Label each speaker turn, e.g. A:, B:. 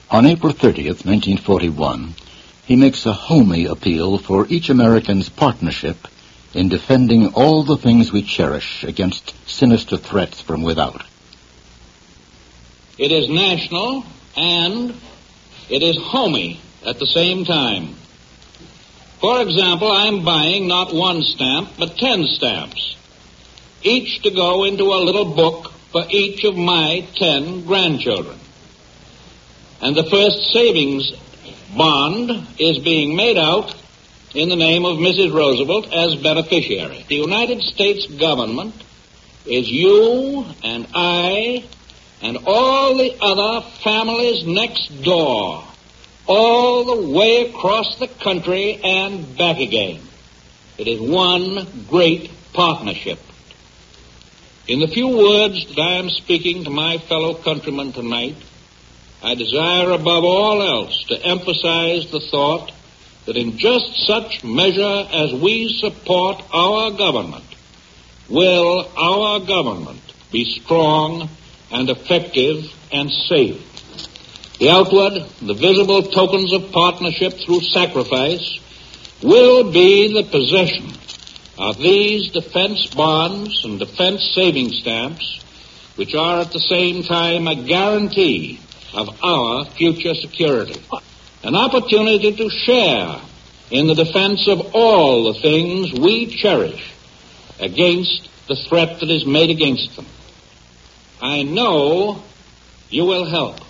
A: On April 30th, 1941, he makes a homey appeal for each American's partnership in defending all the things we cherish against sinister threats from without.
B: It is national and it is homey at the same time. For example, I'm buying not one stamp, but 10 stamps, each to go into a little book for each of my 10 grandchildren. And the first savings bond is being made out in the name of Mrs. Roosevelt as beneficiary. The United States government is you and I and all the other families next door, all the way across the country and back again. It is one great partnership. In the few words that I am speaking to my fellow countrymen tonight, I desire above all else to emphasize the thought that in just such measure as we support our government, will our government be strong and effective and safe. The outward, the visible tokens of partnership through sacrifice will be the possession of these defense bonds and defense saving stamps, which are at the same time a guarantee of our future security. An opportunity to share in the defense of all the things we cherish against the threat that is made against them. I know you will help.